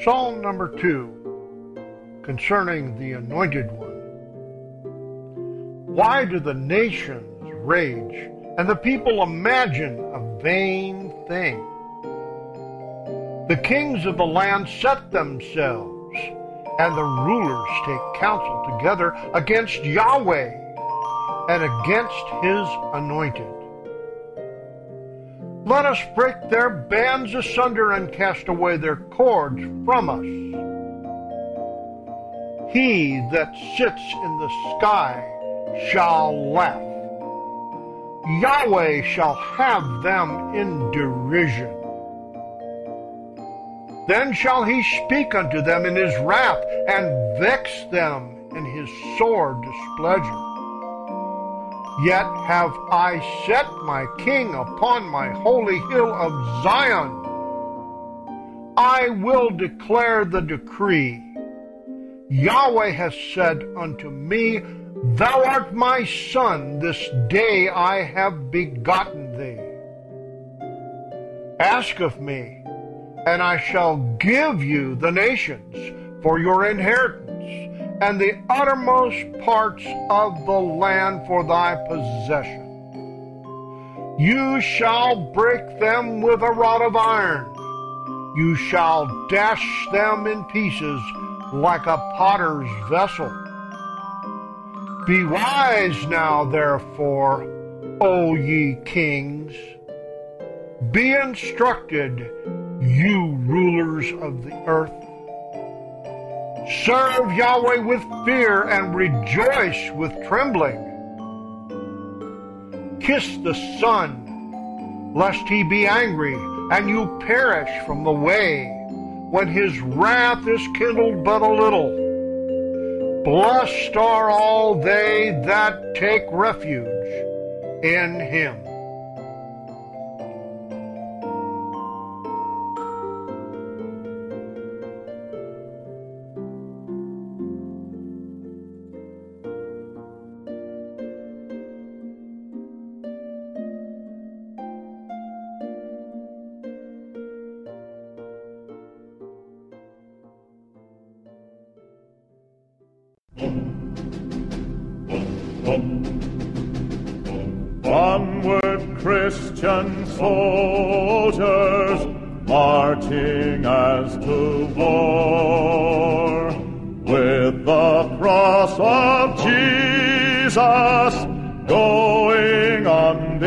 Psalm number 2, concerning the Anointed One. Why do the nations rage, and the people imagine a vain thing? The kings of the land set themselves, and the rulers take counsel together against Yahweh and against His anointed. Let us break their bands asunder and cast away their cords from us. He that sits in the sky shall laugh. Yahweh shall have them in derision. Then shall He speak unto them in His wrath, and vex them in His sore displeasure. Yet have I set my King upon my holy hill of Zion. I will declare the decree. Yahweh has said unto me, Thou art my son, this day I have begotten thee. Ask of me, and I shall give you the nations for your inheritance, and the uttermost parts of the land for thy possession. You shall break them with a rod of iron. You shall dash them in pieces like a potter's vessel. Be wise now, therefore, O ye kings. Be instructed, you rulers of the earth. Serve Yahweh with fear and rejoice with trembling. Kiss the Son, lest He be angry and you perish from the way, when His wrath is kindled but a little. Blessed are all they that take refuge in Him. Onward, Christian soldiers, marching as to war, with the cross of Jesus going on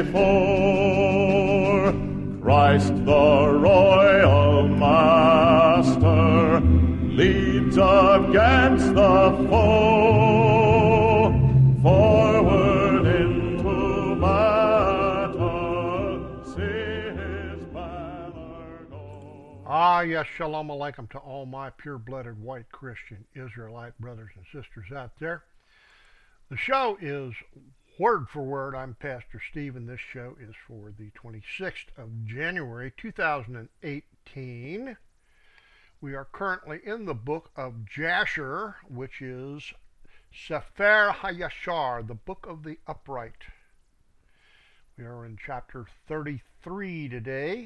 before. Christ the royal master leads against the foe, forward into battle, see His banner go. Yes, shalom alaikum to all my pure-blooded white Christian Israelite brothers and sisters out there. The show is word for word. I'm Pastor Steve, and this show is for the 26th of January, 2018. We are currently in the book of Jasher, which is Sefer HaYashar, the book of the upright. We are in chapter 33 today.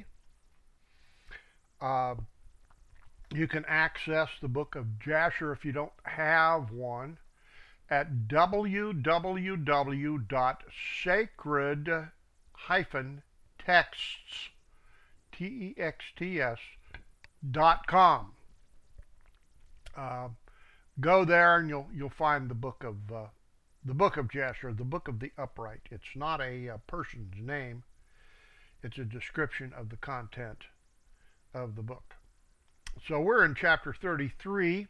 You can access the book of Jasher if you don't have one at www.sacred-texts.com. Go there and you'll find the book of Jasher, the book of the upright. It's not a person's name. It's a description of the content of the book. So we're in chapter 33.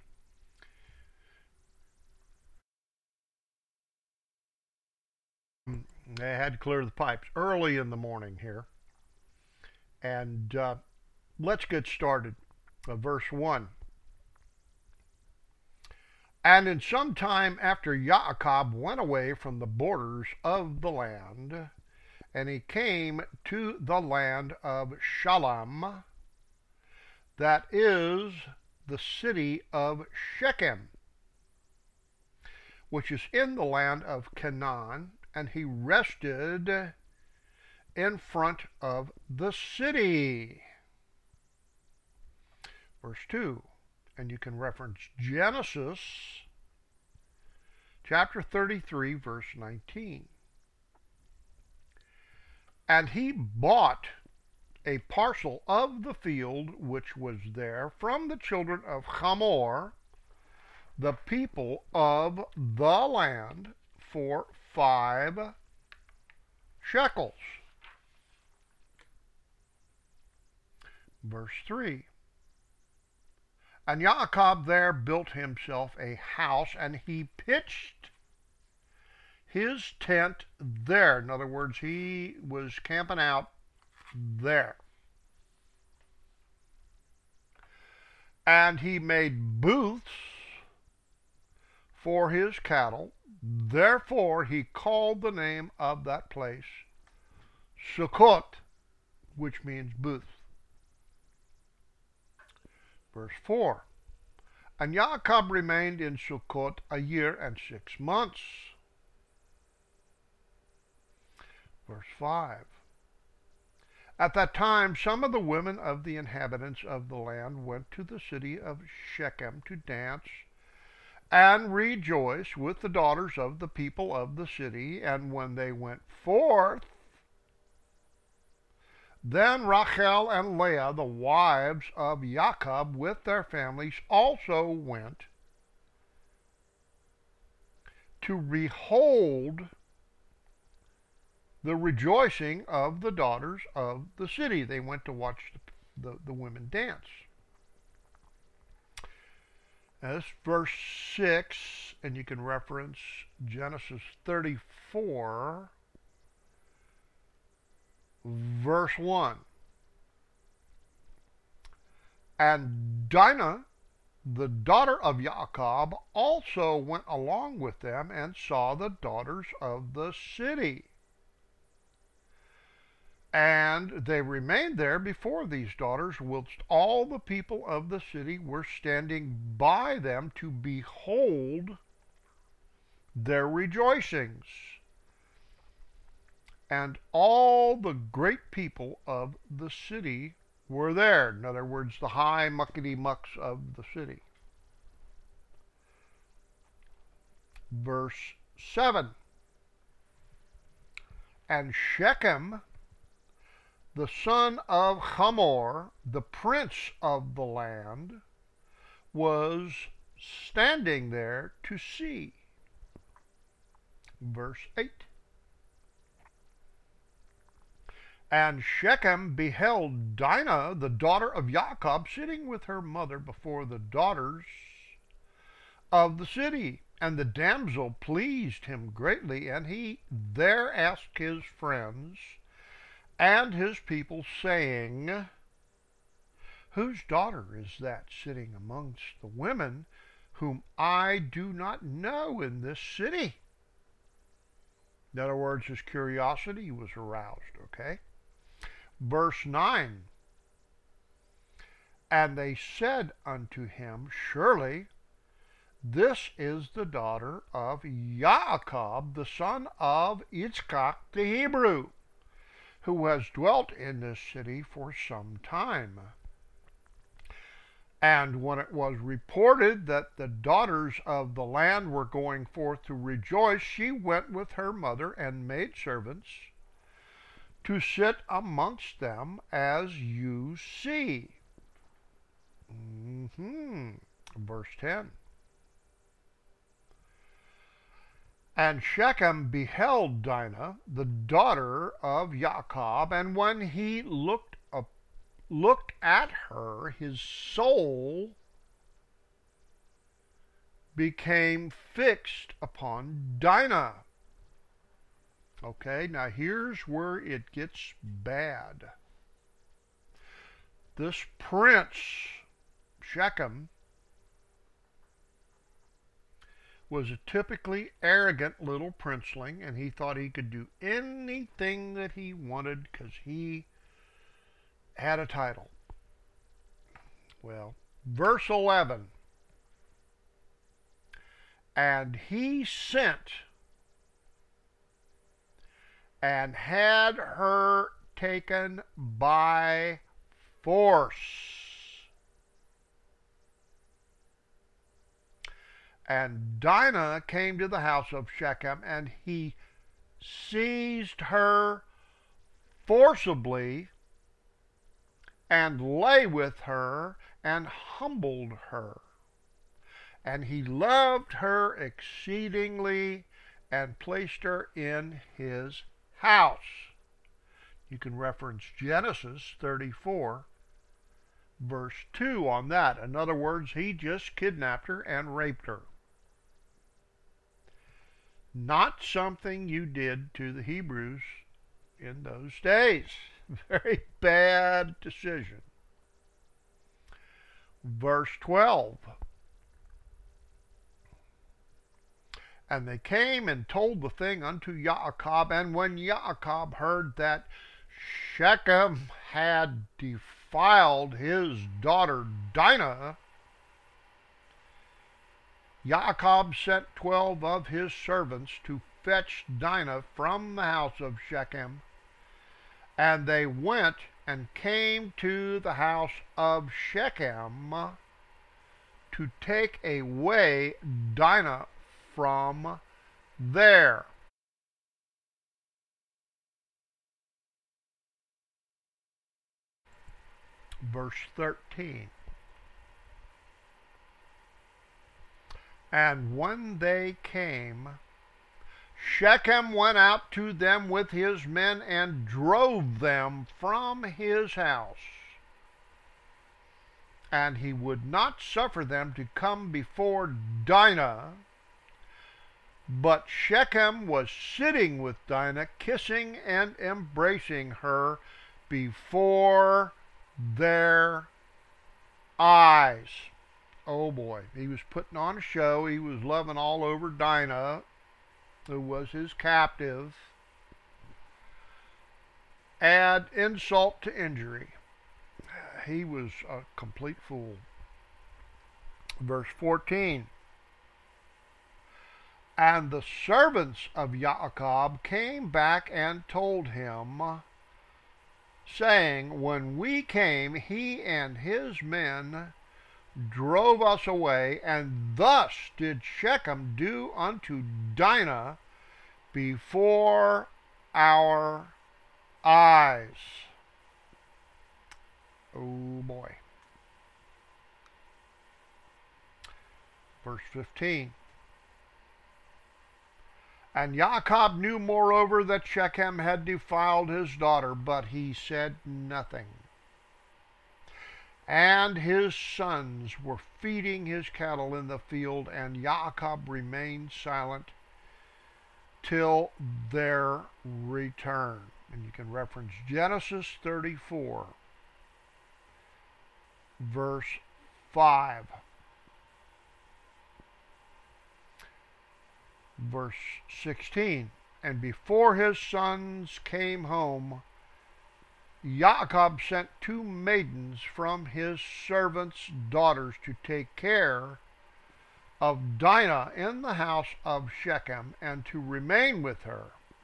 They had to clear the pipes early in the morning here. And let's get started. Verse 1. And in some time after Yaakov went away from the borders of the land, and he came to the land of Shalem, that is the city of Shechem, which is in the land of Canaan, and he rested in front of the city. Verse 2. And you can reference Genesis chapter 33, verse 19. And he bought a parcel of the field which was there from the children of Hamor, the people of the land, for 5 shekels. Verse 3. And Yaakov there built himself a house, and he pitched his tent there. In other words, he was camping out there. And he made booths for his cattle. Therefore he called the name of that place Sukkot, which means booth. Verse 4. And Yaakov remained in Sukkot 1 year and 6 months. Verse 5. At that time some of the women of the inhabitants of the land went to the city of Shechem to dance and rejoice with the daughters of the people of the city. And when they went forth, then Rachel and Leah, the wives of Jacob, with their families, also went to behold the rejoicing of the daughters of the city. They went to watch the women dance. That's verse 6, and you can reference Genesis 34, verse 1. And Dinah, the daughter of Jacob, also went along with them and saw the daughters of the city. And they remained there before these daughters, whilst all the people of the city were standing by them to behold their rejoicings. And all the great people of the city were there. In other words, the high muckety-mucks of the city. Verse 7. And Shechem, the son of Hamor, the prince of the land, was standing there to see. Verse 8. And Shechem beheld Dinah, the daughter of Jacob, sitting with her mother before the daughters of the city. And the damsel pleased him greatly, and he there asked his friends and his people, saying, Whose daughter is that sitting amongst the women whom I do not know in this city? In other words, his curiosity was aroused, okay? Verse 9. And they said unto him, Surely this is the daughter of Yaakov, the son of Yitzchak the Hebrew, who has dwelt in this city for some time. And when it was reported that the daughters of the land were going forth to rejoice, she went with her mother and maidservants to sit amongst them, as you see. Verse 10. And Shechem beheld Dinah, the daughter of Jacob, and when he looked at her, his soul became fixed upon Dinah. Okay, now here's where it gets bad. This prince, Shechem, was a typically arrogant little princeling, and he thought he could do anything that he wanted because he had a title. Well, verse 11. And he sent and had her taken by force. And Dinah came to the house of Shechem, and he seized her forcibly and lay with her and humbled her. And he loved her exceedingly and placed her in his house. You can reference Genesis 34, verse 2 on that. In other words, he just kidnapped her and raped her. Not something you did to the Hebrews in those days. Very bad decision. Verse 12. And they came and told the thing unto Yaakov, and when Yaakov heard that Shechem had defiled his daughter Dinah, Yaakov sent 12 of his servants to fetch Dinah from the house of Shechem. And they went and came to the house of Shechem to take away Dinah from there. Verse 13. And when they came, Shechem went out to them with his men and drove them from his house. And he would not suffer them to come before Dinah. But Shechem was sitting with Dinah, kissing and embracing her before their eyes. Oh boy, he was putting on a show. He was loving all over Dinah, who was his captive. Add insult to injury. He was a complete fool. Verse 14. And the servants of Yaakov came back and told him, saying, when we came, he and his men drove us away, and thus did Shechem do unto Dinah before our eyes. Oh boy. Verse 15. And Yaakov knew moreover that Shechem had defiled his daughter, but he said nothing. And his sons were feeding his cattle in the field, and Yaakov remained silent till their return. And you can reference Genesis 34, verse 5. Verse 16. And before his sons came home, Yaakov sent 2 maidens from his servants' daughters to take care of Dinah in the house of Shechem and to remain with her.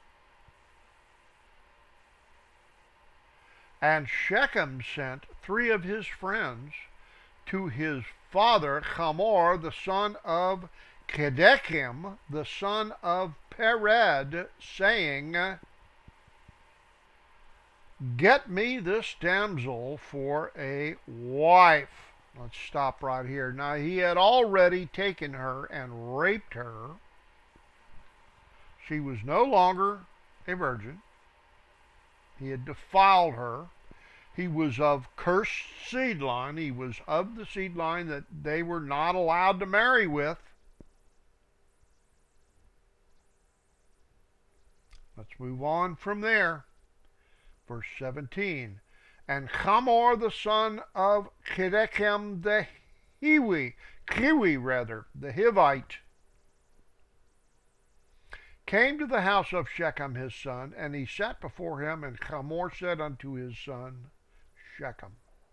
And Shechem sent 3 of his friends to his father Hamor, the son of Kedechim, the son of Pered, saying, get me this damsel for a wife. Let's stop right here. Now, he had already taken her and raped her. She was no longer a virgin. He had defiled her. He was of cursed seed line. He was of the seed line that they were not allowed to marry with. Let's move on from there. Verse 17. And Hamor the son of Kedechem the Hiwi, the Hivite, came to the house of Shechem his son, and he sat before him, and Hamor said unto his son Shechem,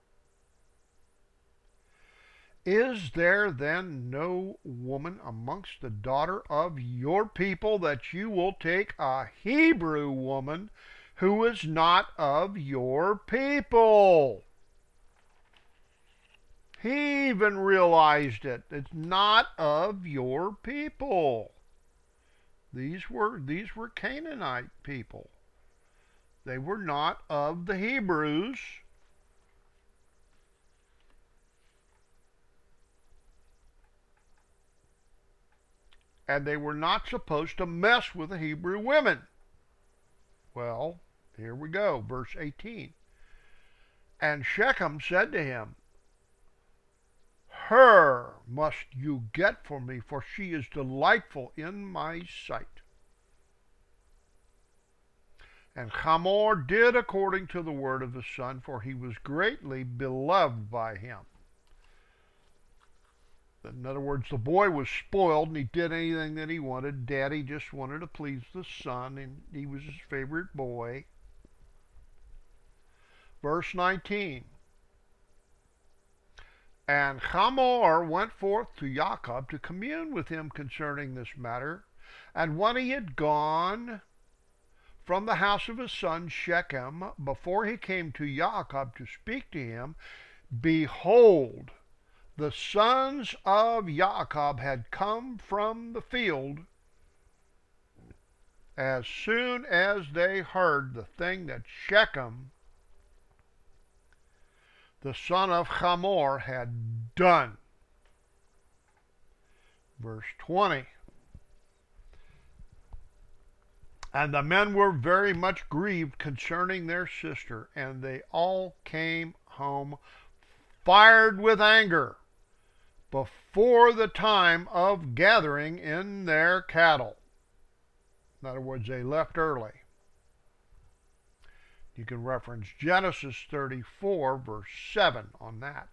is there then no woman amongst the daughter of your people that you will take a Hebrew woman who is not of your people? He even realized it. It's not of your people. These were Canaanite people. They were not of the Hebrews. And they were not supposed to mess with the Hebrew women. Well, here we go, verse 18. And Shechem said to him, her must you get for me, for she is delightful in my sight. And Hamor did according to the word of his son, for he was greatly beloved by him. In other words, the boy was spoiled and he did anything that he wanted. Daddy just wanted to please the son, and he was his favorite boy. Verse 19. And Hamor went forth to Jacob to commune with him concerning this matter. And when he had gone from the house of his son Shechem, before he came to Jacob to speak to him, behold, the sons of Jacob had come from the field as soon as they heard the thing that Shechem, the son of Hamor, had done. Verse 20. And the men were very much grieved concerning their sister, and they all came home fired with anger before the time of gathering in their cattle. In other words, they left early. You can reference Genesis 34, verse 7 on that.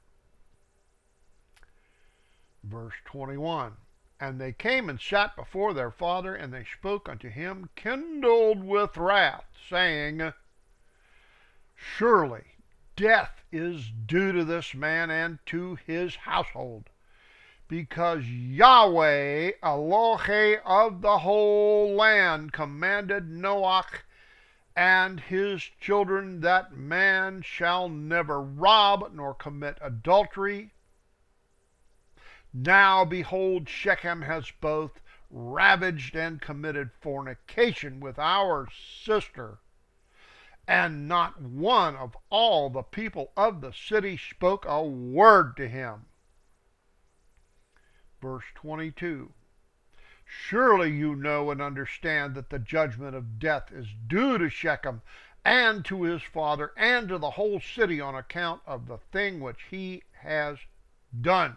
Verse 21. And they came and sat before their father, and they spoke unto him, kindled with wrath, saying, surely death is due to this man and to his household, because Yahweh, Elohe of the whole land, commanded Noach and his children that man shall never rob nor commit adultery. Now behold, Shechem has both ravaged and committed fornication with our sister, and not one of all the people of the city spoke a word to him. Verse 22. Surely you know and understand that the judgment of death is due to Shechem and to his father and to the whole city on account of the thing which he has done.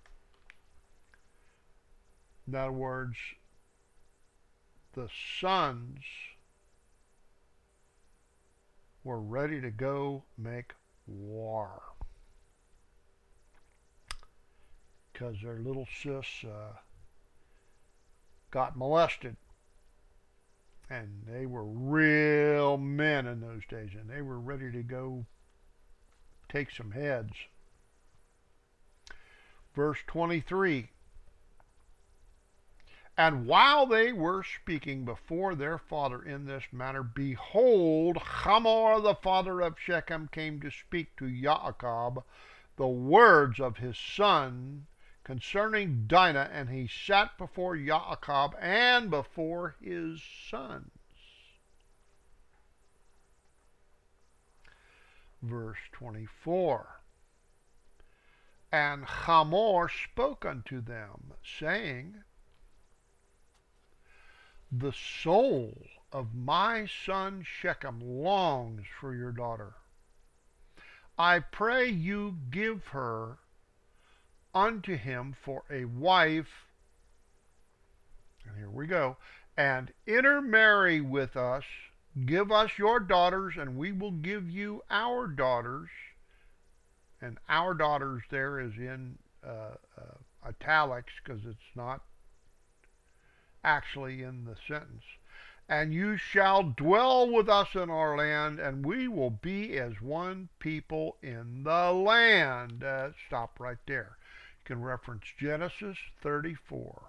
In other words, the sons were ready to go make war because their little sis got molested, and they were real men in those days, and they were ready to go take some heads. Verse 23. And while they were speaking before their father in this manner, behold, Hamor the father of Shechem came to speak to Jacob the words of his son concerning Dinah, and he sat before Jacob and before his sons. Verse 24. And Hamor spoke unto them, saying, the soul of my son Shechem longs for your daughter. I pray you give her unto him for a wife, and here we go, and intermarry with us, give us your daughters, and we will give you our daughters. And our daughters there is in italics because it's not actually in the sentence. And you shall dwell with us in our land, and we will be as one people in the land. Stop right there. You can reference Genesis 34,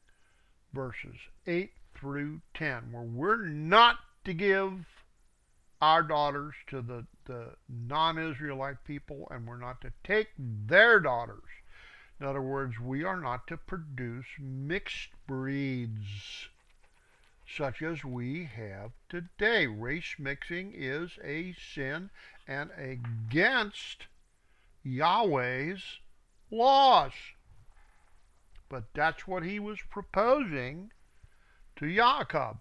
verses 8 through 10, where we're not to give our daughters to the non-Israelite people, and we're not to take their daughters. In other words, we are not to produce mixed breeds such as we have today. Race mixing is a sin and against Yahweh's laws. But that's what he was proposing to Jacob.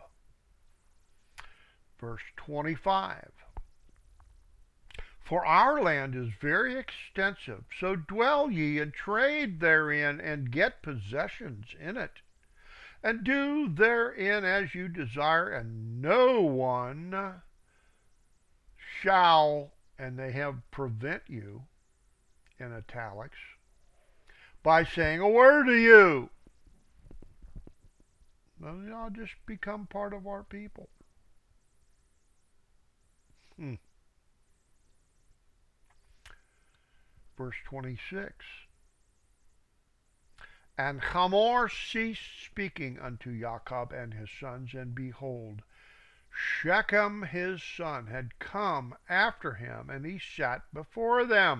Verse 25. For our land is very extensive, so dwell ye and trade therein and get possessions in it. And do therein as you desire, and no one shall, and they have prevent you, in italics, by saying a word to you. Well, y'all just become part of our people. Verse 26. And Hamor ceased speaking unto Jacob and his sons, and behold, Shechem his son had come after him, and he sat before them.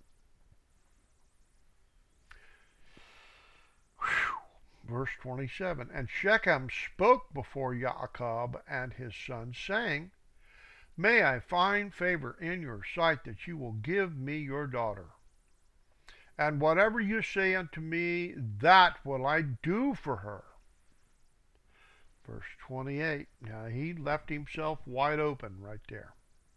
Verse 27. And Shechem spoke before Jacob and his sons, saying, May I find favor in your sight, that you will give me your daughter. And whatever you say unto me, that will I do for her. Verse 28. Now he left himself wide open right there.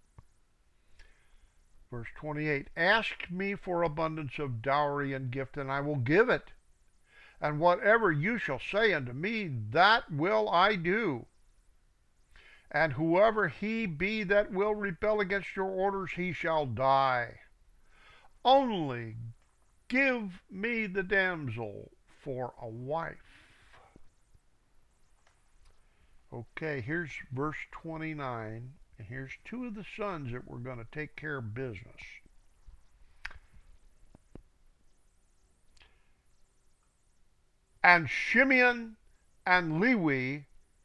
Verse 28. Ask me for abundance of dowry and gift, and I will give it. And whatever you shall say unto me, that will I do. And whoever he be that will rebel against your orders, he shall die. Only give me the damsel for a wife. Okay, here's verse 29. And here's two of the sons that were going to take care of business. And Shimeon and Lewi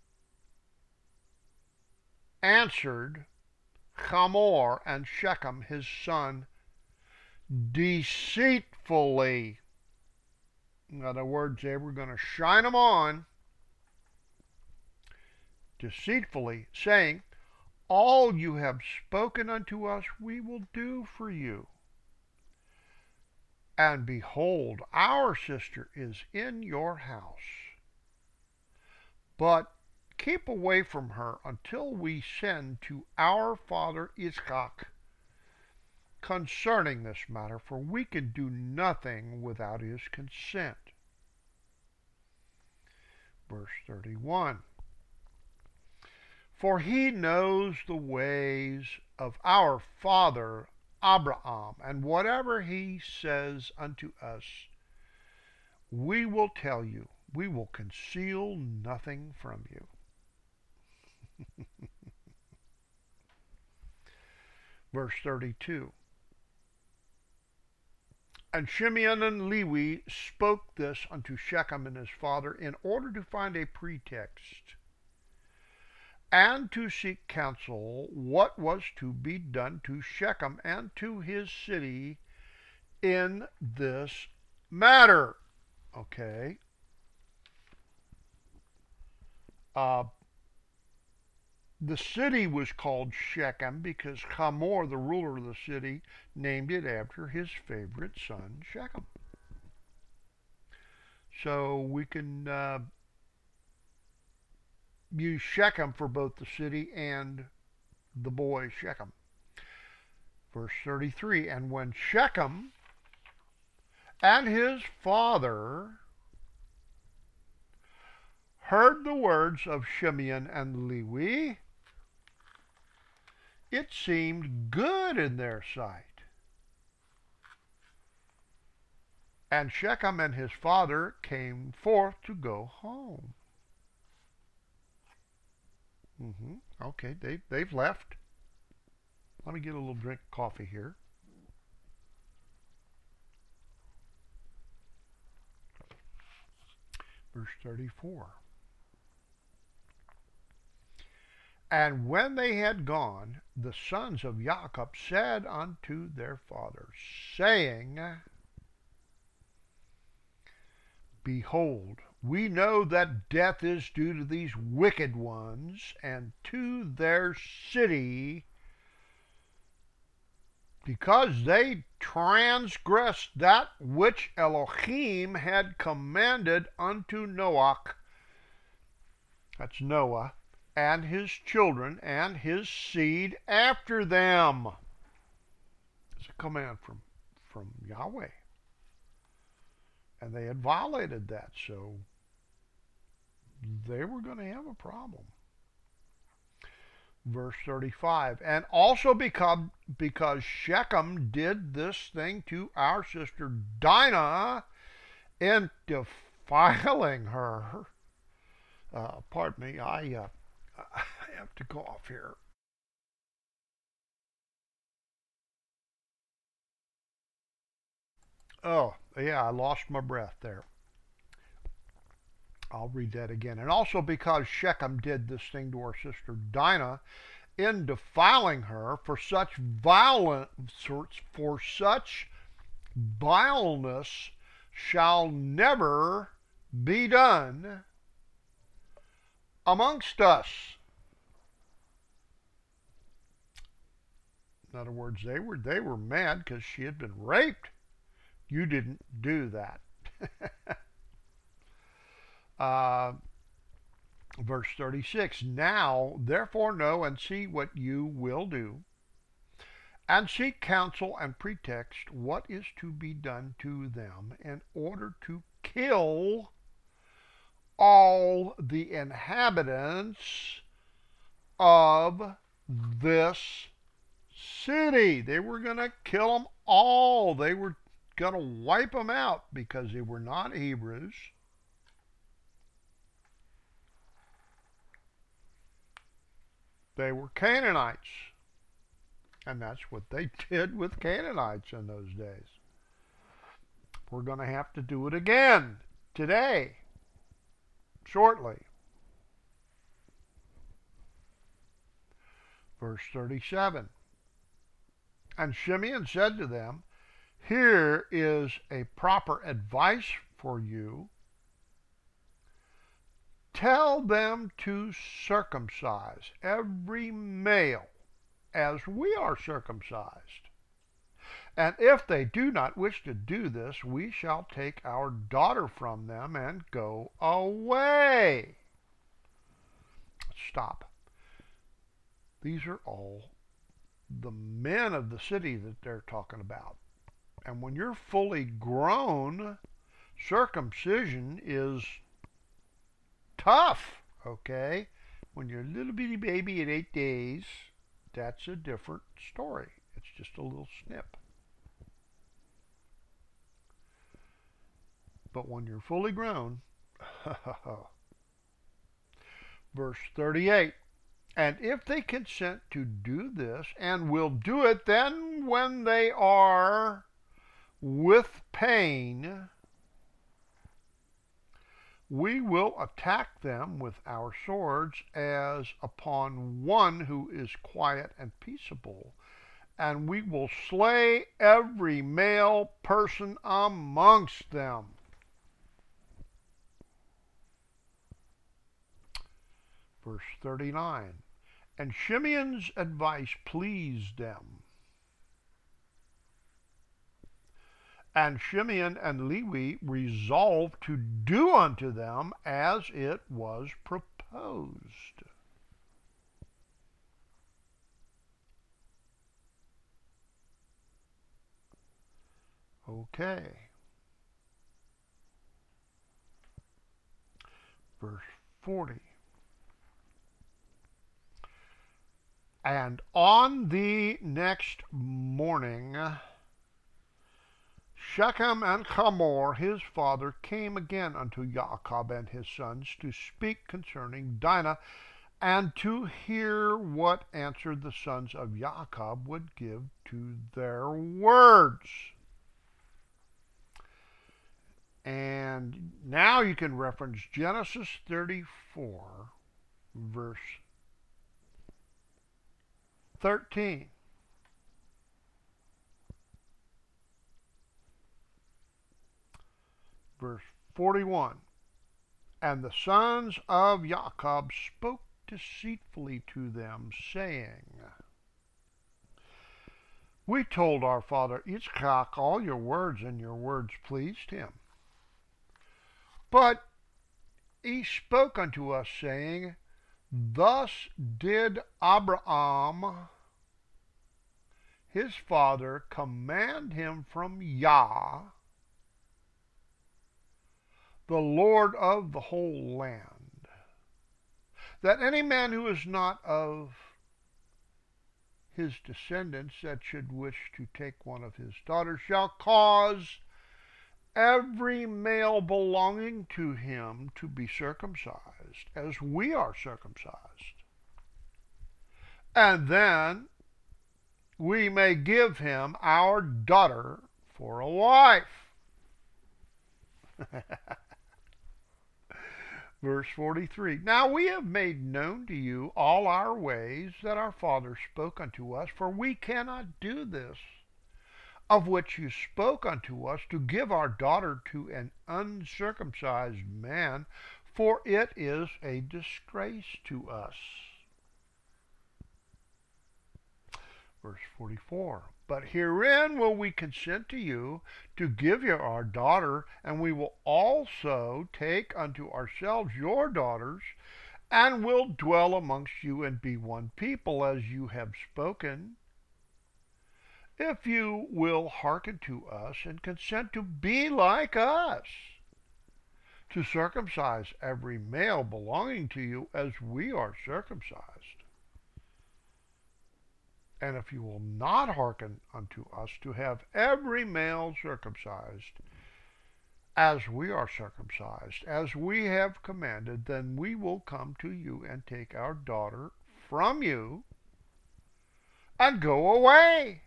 answered Hamor and Shechem his son deceitfully. In other words, they were going to shine them on deceitfully, saying, All you have spoken unto us we will do for you. And behold, our sister is in your house. But keep away from her until we send to our father Isaac concerning this matter, for we can do nothing without his consent. Verse 31. For he knows the ways of our father Abraham, and whatever he says unto us, we will tell you. We will conceal nothing from you. Verse 32. And Shimeon and Lewi spoke this unto Shechem and his father in order to find a pretext, and to seek counsel what was to be done to Shechem and to his city in this matter. Okay. The city was called Shechem because Hamor, the ruler of the city, named it after his favorite son, Shechem. So we can use Shechem for both the city and the boy Shechem. Verse 33, and when Shechem and his father heard the words of Shimeon and Lewi, it seemed good in their sight. And Shechem and his father came forth to go home. Okay, they've left. Let me get a little drink of coffee here. Verse 34. And when they had gone, the sons of Jacob said unto their father, saying, Behold, we know that death is due to these wicked ones and to their city, because they transgressed that which Elohim had commanded unto Noah, that's Noah, and his children and his seed after them. It's a command from Yahweh. And they had violated that, so they were going to have a problem. Verse 35, and also because Shechem did this thing to our sister Dinah in defiling her. Pardon me, I have to go off here. Oh, yeah, I lost my breath there. I'll read that again. And also because Shechem did this thing to our sister Dinah in defiling her, for such vileness shall never be done amongst us. In other words, they were mad because she had been raped. You didn't do that. Verse 36, now therefore know and see what you will do, and seek counsel and pretext what is to be done to them, in order to kill all the inhabitants of this city. They were going to kill them all. They were going to wipe them out because they were not Hebrews. They were Canaanites. And that's what they did with Canaanites in those days. We're going to have to do it again today, shortly. Verse 37. And Shimeon said to them, here is a proper advice for you. Tell them to circumcise every male as we are circumcised. And if they do not wish to do this, we shall take our daughter from them and go away. Stop. These are all the men of the city that they're talking about. And when you're fully grown, circumcision is tough, okay? When you're a little bitty baby at 8 days, that's a different story. It's just a little snip. But when you're fully grown, verse 38, and if they consent to do this and will do it, then when they are with pain, we will attack them with our swords as upon one who is quiet and peaceable, and we will slay every male person amongst them. Verse 39, and Shimeon's advice pleased them. And Shimeon and Levi resolved to do unto them as it was proposed. Okay. Verse 40. And on the next morning, Shechem and Hamor his father came again unto Jacob and his sons to speak concerning Dinah, and to hear what answer the sons of Jacob would give to their words. And now you can reference Genesis 34, verse 13. Verse 41. And the sons of Jacob spoke deceitfully to them, saying, We told our father Yitzchak all your words, and your words pleased him. But he spoke unto us, saying, Thus did Abraham his father command him from Yah, the Lord of the whole land, that any man who is not of his descendants that should wish to take one of his daughters shall cause every male belonging to him to be circumcised, as we are circumcised. And then we may give him our daughter for a wife. Verse 43. Now we have made known to you all our ways that our father spoke unto us, for we cannot do this, of which you spoke unto us, to give our daughter to an uncircumcised man, for it is a disgrace to us. Verse 44. But herein will we consent to you to give you our daughter, and we will also take unto ourselves your daughters, and will dwell amongst you and be one people, as you have spoken, if you will hearken to us and consent to be like us, to circumcise every male belonging to you as we are circumcised. And if you will not hearken unto us to have every male circumcised, as we are circumcised, as we have commanded, then we will come to you and take our daughter from you and go away.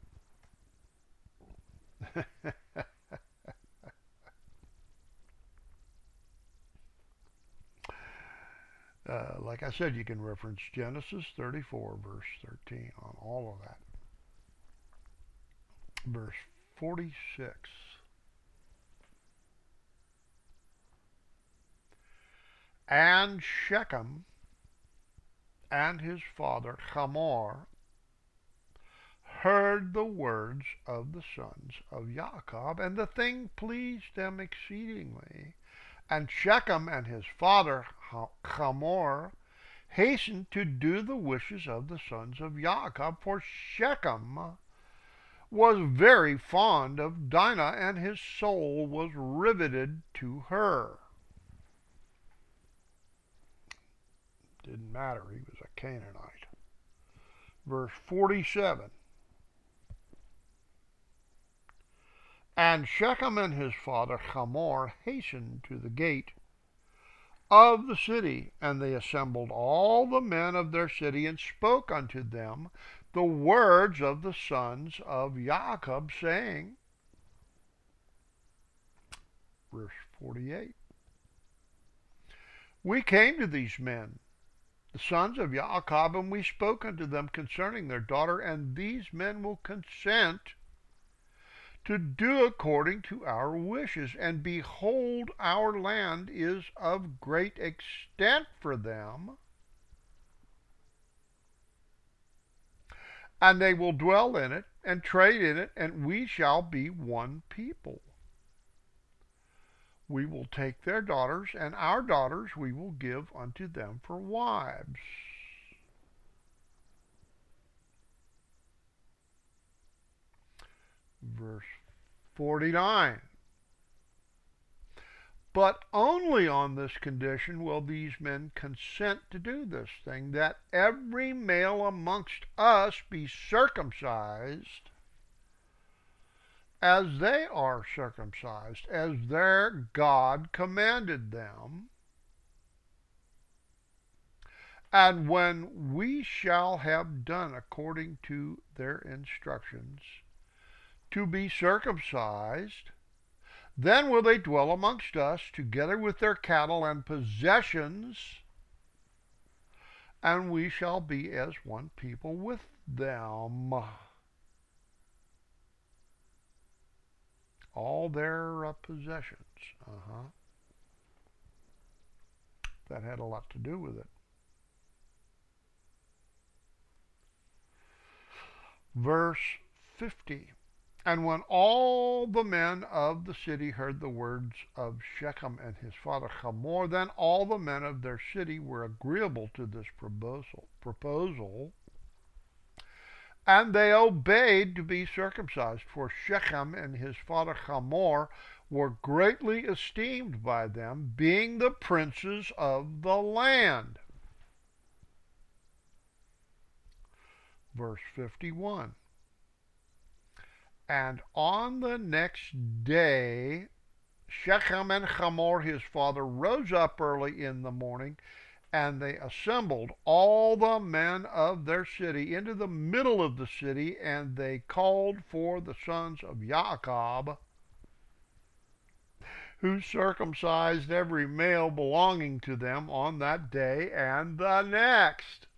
Like I said, you can reference Genesis 34, verse 13 on all of that. Verse 46. And Shechem and his father Hamor heard the words of the sons of Jacob, and the thing pleased them exceedingly. And Shechem and his father Hamor hastened to do the wishes of the sons of Jacob, for Shechem was very fond of Dinah, and his soul was riveted to her. Didn't matter, he was a Canaanite. Verse 47. And Shechem and his father Hamor hastened to the gate of the city, and they assembled all the men of their city, and spoke unto them the words of the sons of Jacob, saying, verse 48, We came to these men, the sons of Jacob, and we spoke unto them concerning their daughter, and these men will consent to do according to our wishes. And behold, our land is of great extent for them, and they will dwell in it and trade in it, and we shall be one people. We will take their daughters, and our daughters we will give unto them for wives. Verse 49. But only on this condition will these men consent to do this thing, that every male amongst us be circumcised as they are circumcised, as their God commanded them. And when we shall have done according to their instructions, to be circumcised, then will they dwell amongst us, together with their cattle and possessions, and we shall be as one people with them all their possessions. That had a lot to do with it. Verse 50. And when all the men of the city heard the words of Shechem and his father Hamor, then all the men of their city were agreeable to this proposal, and they obeyed to be circumcised. For Shechem and his father Hamor were greatly esteemed by them, being the princes of the land. Verse 51. And on the next day, Shechem and Hamor his father rose up early in the morning, and they assembled all the men of their city into the middle of the city, and they called for the sons of Jacob, who circumcised every male belonging to them on that day and the next.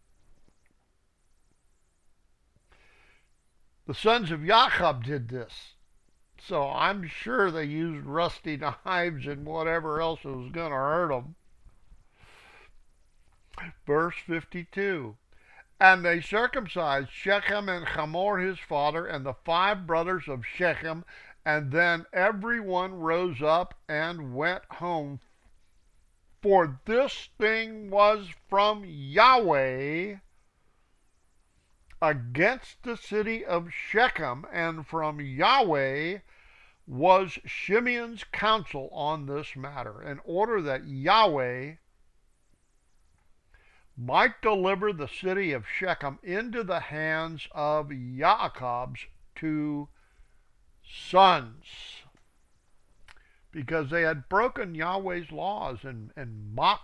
The sons of Jacob did this. So I'm sure they used rusty knives and whatever else was going to hurt them. Verse 52. And they circumcised Shechem and Hamor his father and the 5 brothers of Shechem, and then everyone rose up and went home. For this thing was from Yahweh against the city of Shechem, and from Yahweh was Shimeon's counsel on this matter, in order that Yahweh might deliver the city of Shechem into the hands of Jacob's 2 sons, because they had broken Yahweh's laws and mocked.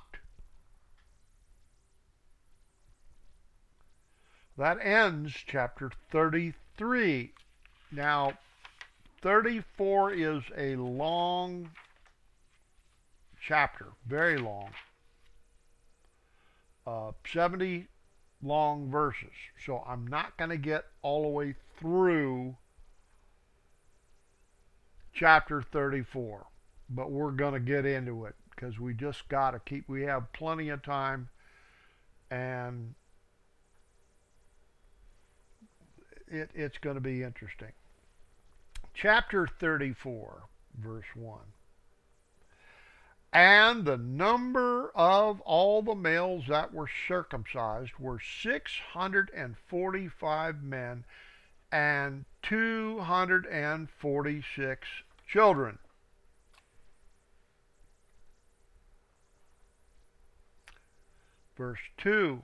That ends chapter 33. Now, 34 is a long chapter, very long. 70 long verses. So I'm not going to get all the way through chapter 34. But we're going to get into it because we just got to we have plenty of time, and it's going to be interesting. Chapter 34, verse 1. And the number of all the males that were circumcised were 645 men and 246 children. Verse 2.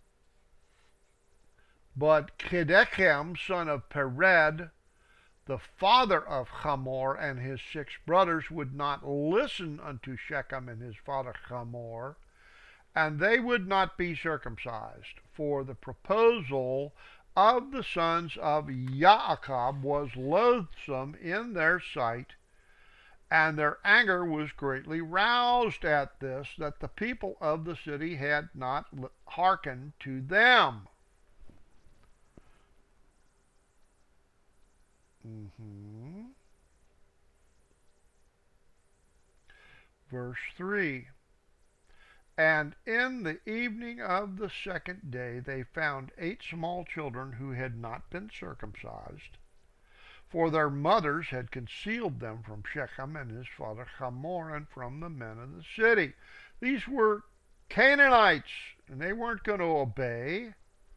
But Chedechem, son of Pered, the father of Hamor and his 6 brothers, would not listen unto Shechem and his father Hamor, and they would not be circumcised. For the proposal of the sons of Jacob was loathsome in their sight, and their anger was greatly roused at this, that the people of the city had not hearkened to them. Verse 3. And in the evening of the 2nd day they found 8 small children who had not been circumcised, for their mothers had concealed them from Shechem and his father Hamor and from the men of the city. These were Canaanites, and they weren't going to obey.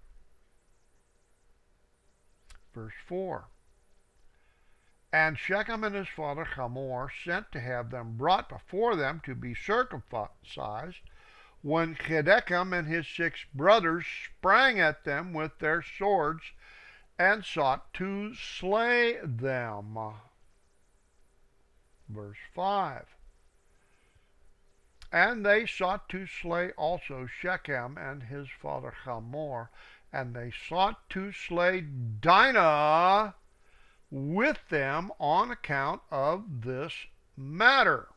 Verse 4. And Shechem and his father Hamor sent to have them brought before them to be circumcised, when Chedechem and his 6 brothers sprang at them with their swords and sought to slay them. Verse 5. And they sought to slay also Shechem and his father Hamor, and they sought to slay Dinah with them on account of this matter.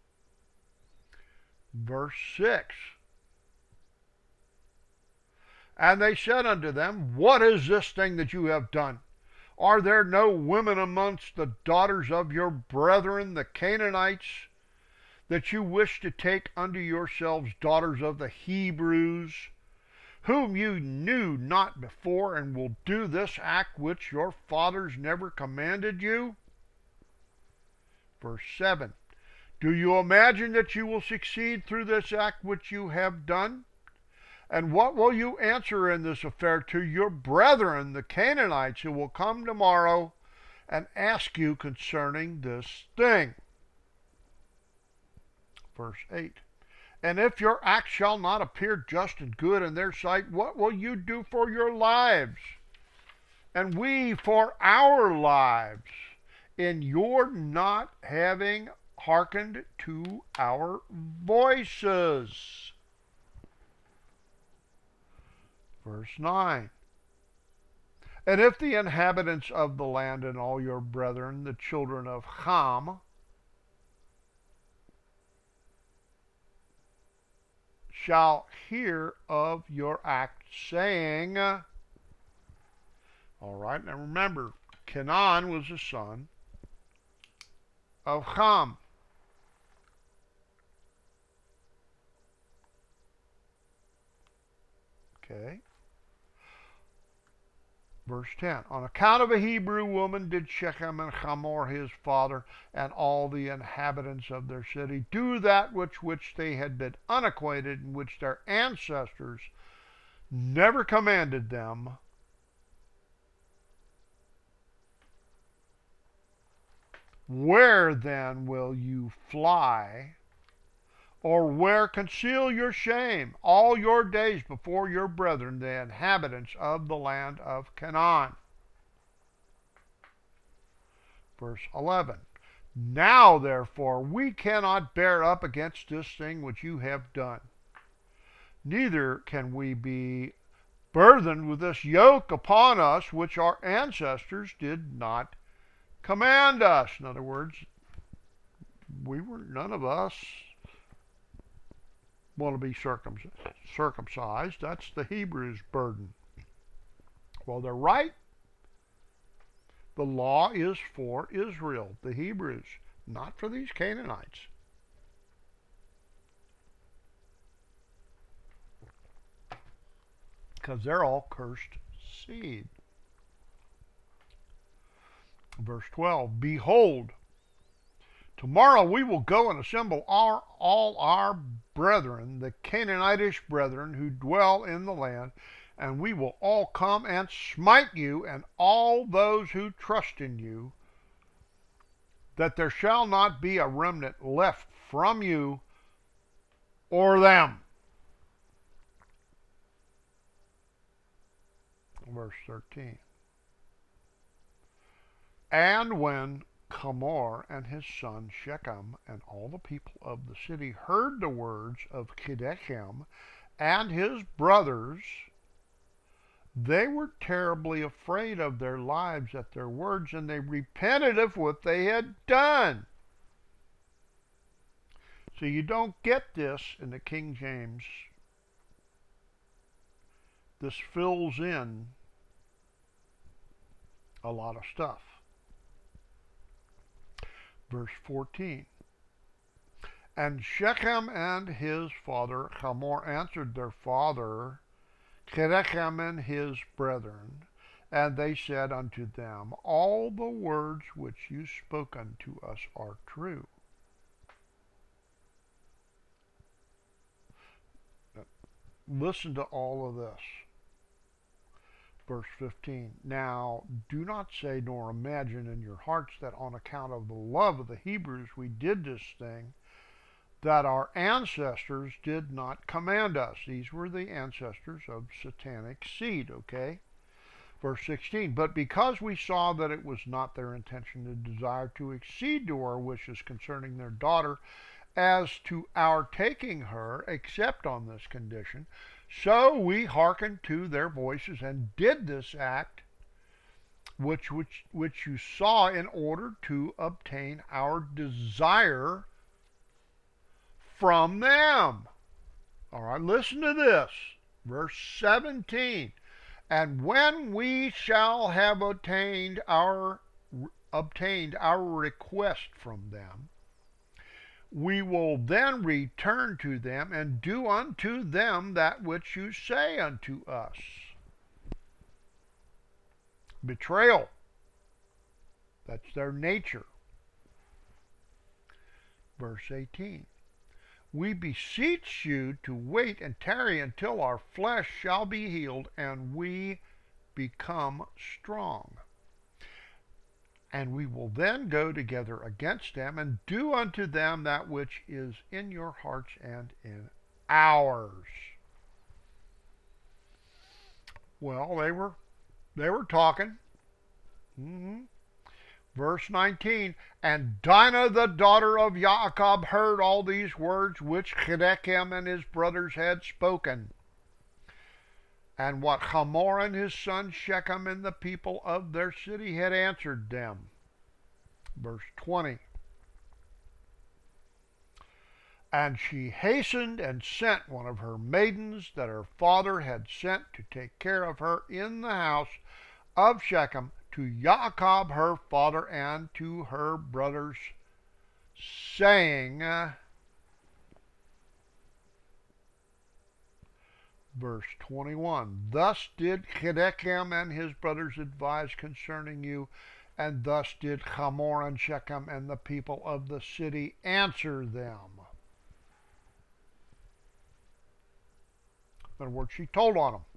Verse 6. And they said unto them, What is this thing that you have done? Are there no women amongst the daughters of your brethren, the Canaanites, that you wish to take unto yourselves daughters of the Hebrews, whom you knew not before, and will do this act which your fathers never commanded you? Verse 7. Do you imagine that you will succeed through this act which you have done? And what will you answer in this affair to your brethren, the Canaanites, who will come tomorrow and ask you concerning this thing? Verse 8. And if your act shall not appear just and good in their sight, what will you do for your lives? And we for our lives, in your not having hearkened to our voices. Verse 9. And if the inhabitants of the land and all your brethren, the children of Ham, shall hear of your act, saying, all right, now remember, Canaan was the son of Ham. Okay. Verse 10. On account of a Hebrew woman did Shechem and Hamor his father and all the inhabitants of their city do that which they had been unacquainted, in which their ancestors never commanded them. Where then will you fly, or where conceal your shame all your days before your brethren, the inhabitants of the land of Canaan? Verse 11. Now therefore we cannot bear up against this thing which you have done, neither can we be burthened with this yoke upon us which our ancestors did not command us. In other words, none of us want to be circumcised. That's the Hebrews' burden. Well, they're right. The law is for Israel, the Hebrews, not for these Canaanites. Because they're all cursed seed. Verse 12, Behold, tomorrow we will go and assemble all our brethren, the Canaanitish brethren who dwell in the land, and we will all come and smite you and all those who trust in you, that there shall not be a remnant left from you or them. Verse 13. And when Hamor and his son Shechem and all the people of the city heard the words of Shechem and his brothers, they were terribly afraid of their lives at their words, and they repented of what they had done. So you don't get this in the King James. This fills in a lot of stuff. Verse 14. And Shechem and his father Hamor answered their father Shechem and his brethren, and they said unto them, All the words which you spoke unto us are true. Listen to all of this. Verse 15, Now do not say nor imagine in your hearts that on account of the love of the Hebrews we did this thing, that our ancestors did not command us. These were the ancestors of satanic seed, okay? Verse 16, But because we saw that it was not their intention to desire to accede to our wishes concerning their daughter, as to our taking her, except on this condition, so we hearkened to their voices and did this act, which you saw, in order to obtain our desire from them. All right, listen to this. Verse 17. And when we shall have obtained our request from them, we will then return to them and do unto them that which you say unto us. Betrayal. That's their nature. Verse 18. We beseech you to wait and tarry until our flesh shall be healed and we become strong. And we will then go together against them and do unto them that which is in your hearts and in ours. Well, they were talking. Verse 19, and Dinah the daughter of Jacob heard all these words which Chedekah and his brothers had spoken, and what Hamor and his son Shechem and the people of their city had answered them. Verse 20, and she hastened and sent one of her maidens that her father had sent to take care of her in the house of Shechem, to Jacob her father and to her brothers, saying, verse 21, thus did Chedekah and his brothers advise concerning you, and thus did Hamor and Shechem and the people of the city answer them. In other words, she told on them.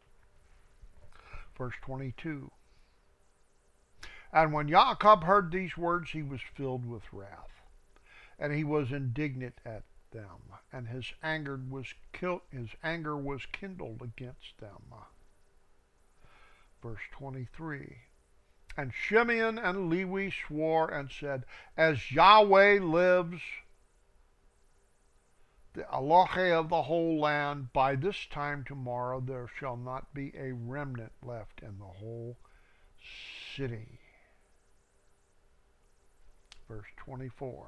Verse 22. And when Jacob heard these words, he was filled with wrath, and he was indignant at them, and his anger was kindled against them. Verse 23. And Shimeon and Levi swore and said, as Yahweh lives, the Elohe of the whole land, by this time tomorrow there shall not be a remnant left in the whole city. Verse 24.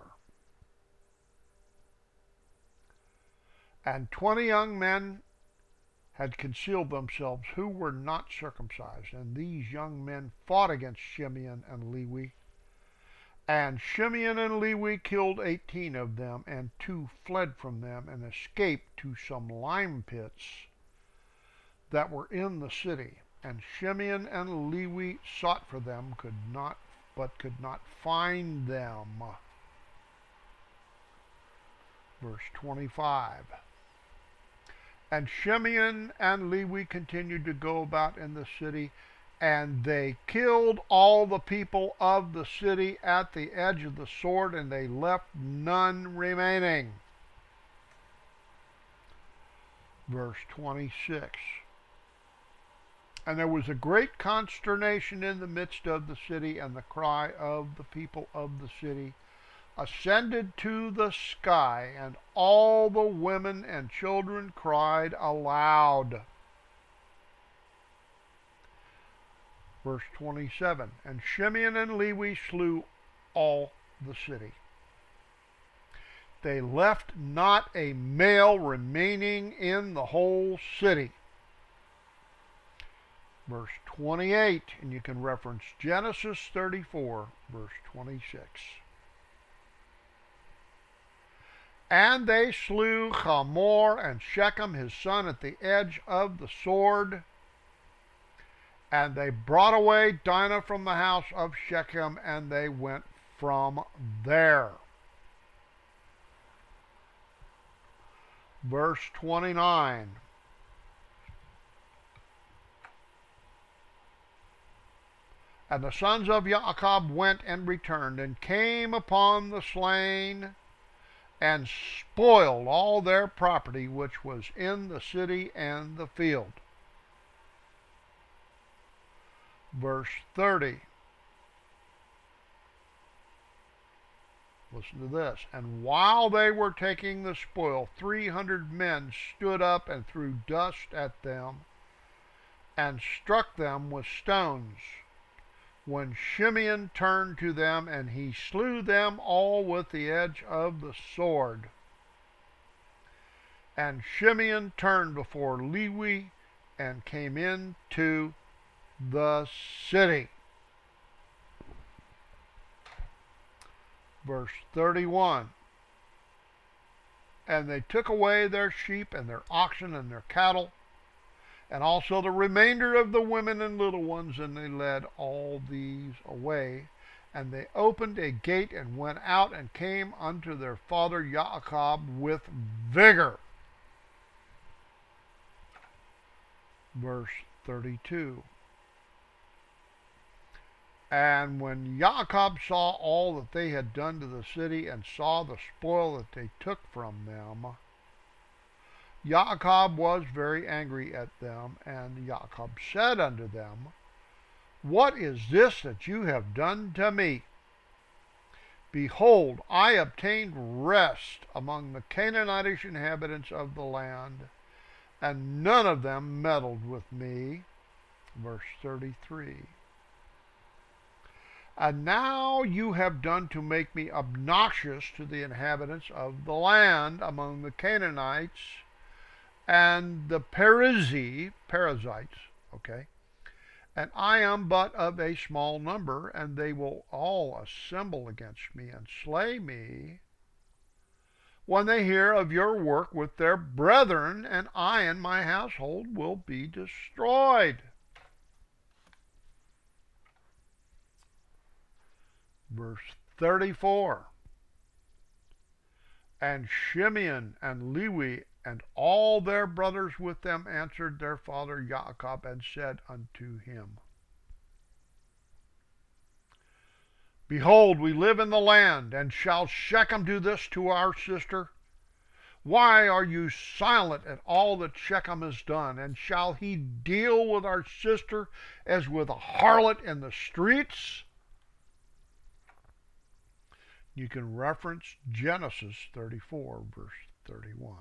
And 20 young men had concealed themselves who were not circumcised, and these young men fought against Shimeon and Levi. And Shimeon and Levi killed 18 of them, and 2 fled from them and escaped to some lime pits that were in the city. And Shimeon and Levi sought for them, could not find them. Verse 25. And Shimeon and Levi continued to go about in the city, and they killed all the people of the city at the edge of the sword, and they left none remaining. Verse 26. And there was a great consternation in the midst of the city, and the cry of the people of the city ascended to the sky, and all the women and children cried aloud. Verse 27, and Shimeon and Levi slew all the city. They left not a male remaining in the whole city. Verse 28, and you can reference Genesis 34, verse 26. And they slew Hamor and Shechem his son at the edge of the sword, and they brought away Dinah from the house of Shechem, and they went from there. Verse 29. And the sons of Jacob went and returned, and came upon the slain, and spoiled all their property which was in the city and the field. Verse 30. Listen to this. And while they were taking the spoil, 300 men stood up and threw dust at them, and struck them with stones. When Shimeon turned to them, and he slew them all with the edge of the sword. And Shimeon turned before Lewi and came into the city. Verse 31. And they took away their sheep and their oxen and their cattle, and also the remainder of the women and little ones, and they led all these away. And they opened a gate and went out and came unto their father Jacob with vigor. Verse 32. And when Jacob saw all that they had done to the city, and saw the spoil that they took from them, Jacob was very angry at them. And Jacob said unto them, What is this that you have done to me? Behold, I obtained rest among the Canaanitish inhabitants of the land, and none of them meddled with me. Verse 33. And now you have done to make me obnoxious to the inhabitants of the land among the Canaanites and the Perizzites, okay? And I am but of a small number, and they will all assemble against me and slay me when they hear of your work with their brethren, and I and my household will be destroyed. Verse 34. And Shimeon and Lewi and all their brothers with them answered their father Jacob and said unto him, Behold, we live in the land, and shall Shechem do this to our sister? Why are you silent at all that Shechem has done? And shall he deal with our sister as with a harlot in the streets? You can reference Genesis 34, verse 31.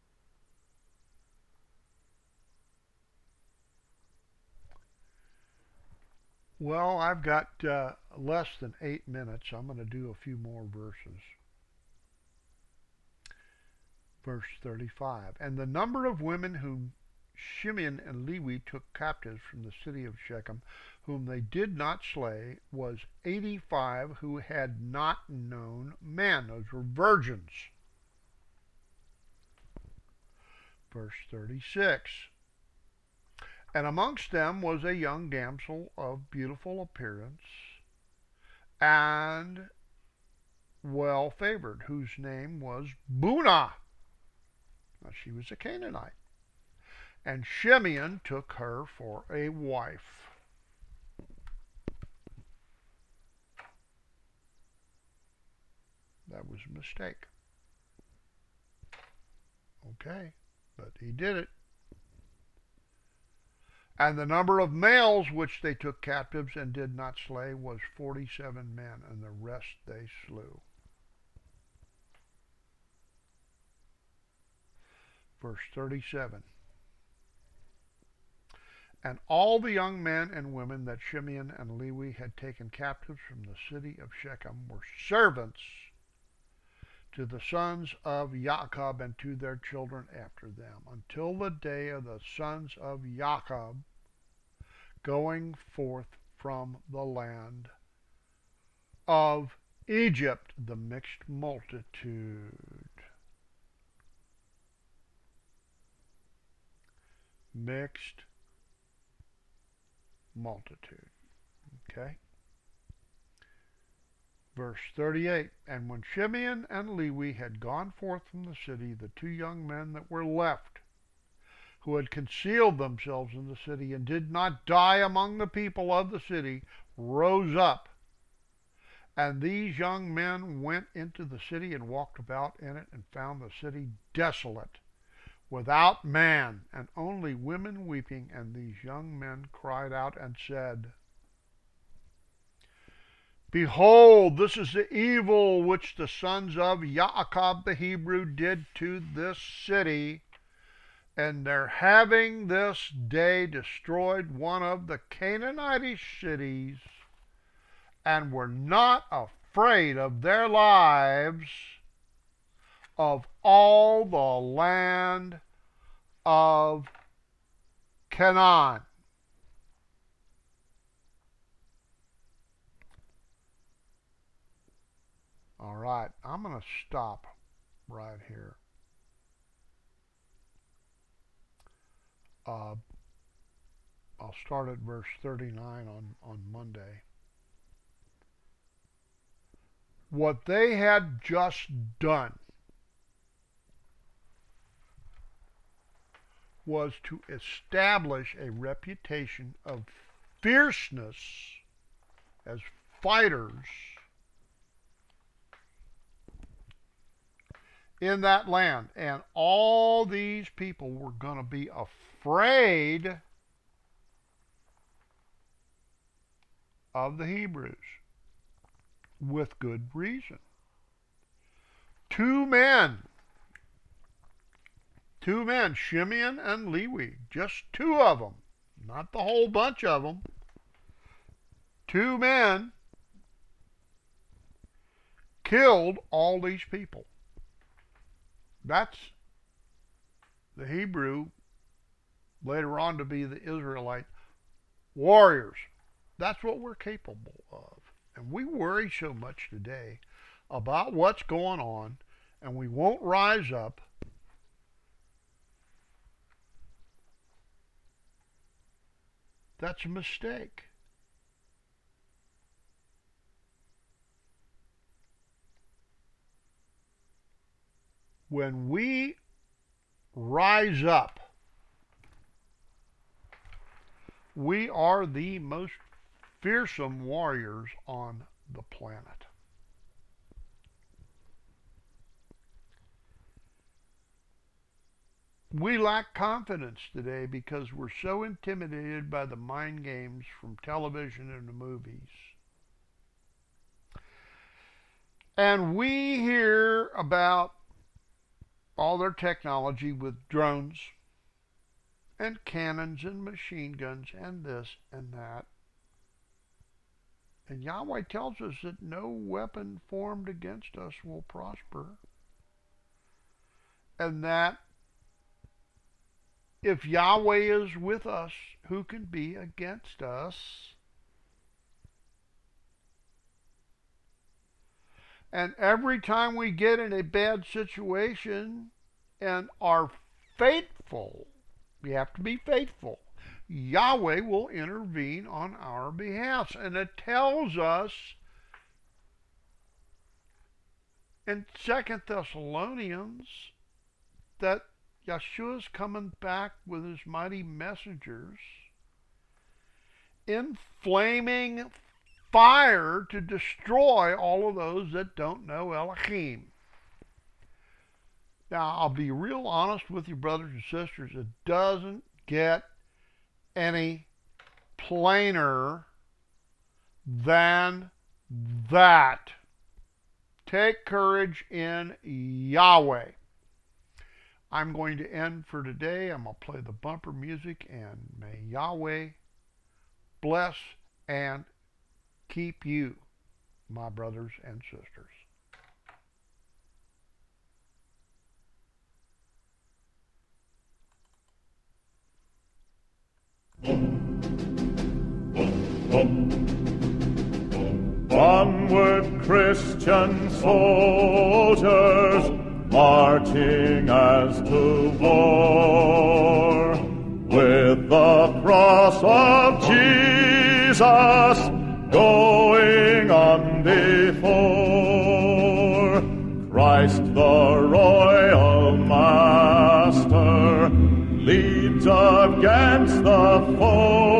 Well, I've got less than 8 minutes. I'm going to do a few more verses. Verse 35. And the number of women whom Shimeon and Lewi took captives from the city of Shechem, whom they did not slay, was 85 who had not known man. Those were virgins. Verse 36. And amongst them was a young damsel of beautiful appearance and well favored, whose name was Bunah. Now, she was a Canaanite. And Shimeon took her for a wife. That was a mistake. Okay, but he did it. And the number of males which they took captives and did not slay was 47 men, and the rest they slew. Verse 37. And all the young men and women that Shimeon and Lewi had taken captives from the city of Shechem were servants to the sons of Jacob and to their children after them, until the day of the sons of Jacob going forth from the land of Egypt, the mixed multitude. Mixed multitude. Okay? Verse 38. And when Shimeon and Lewi had gone forth from the city, the two young men that were left, who had concealed themselves in the city and did not die among the people of the city, rose up. And these young men went into the city and walked about in it, and found the city desolate, without man, and only women weeping. And these young men cried out and said, Behold, this is the evil which the sons of Jacob the Hebrew did to this city, and their having this day destroyed one of the Canaanitish cities, and were not afraid of their lives, of all the land of Canaan. All right, I'm going to stop right here. I'll start at verse 39 on Monday. What they had just done was to establish a reputation of fierceness as fighters in that land. And all these people were going to be afraid of the Hebrews with good reason. Two men, Shimeon and Lewi, just two of them, not the whole bunch of them. Two men killed all these people. That's the Hebrew, later on to be the Israelite warriors. That's what we're capable of. And we worry so much today about what's going on, and we won't rise up. That's a mistake. When we rise up, we are the most fearsome warriors on the planet. We lack confidence today because we're so intimidated by the mind games from television and the movies. And we hear about all their technology with drones and cannons and machine guns and this and that. And Yahweh tells us that no weapon formed against us will prosper. And that if Yahweh is with us, who can be against us? And every time we get in a bad situation and are faithful, we have to be faithful, Yahweh will intervene on our behalf. And it tells us in 2 Thessalonians that Yeshua's coming back with his mighty messengers in flaming fire to destroy all of those that don't know Elohim. Now, I'll be real honest with you, brothers and sisters. It doesn't get any plainer than that. Take courage in Yahweh. I'm going to end for today. I'm going to play the bumper music, and may Yahweh bless and keep you, my brothers and sisters. Onward, Christian soldiers, marching as to war, with the cross of Jesus going on before. Christ the royal master leads against the foe.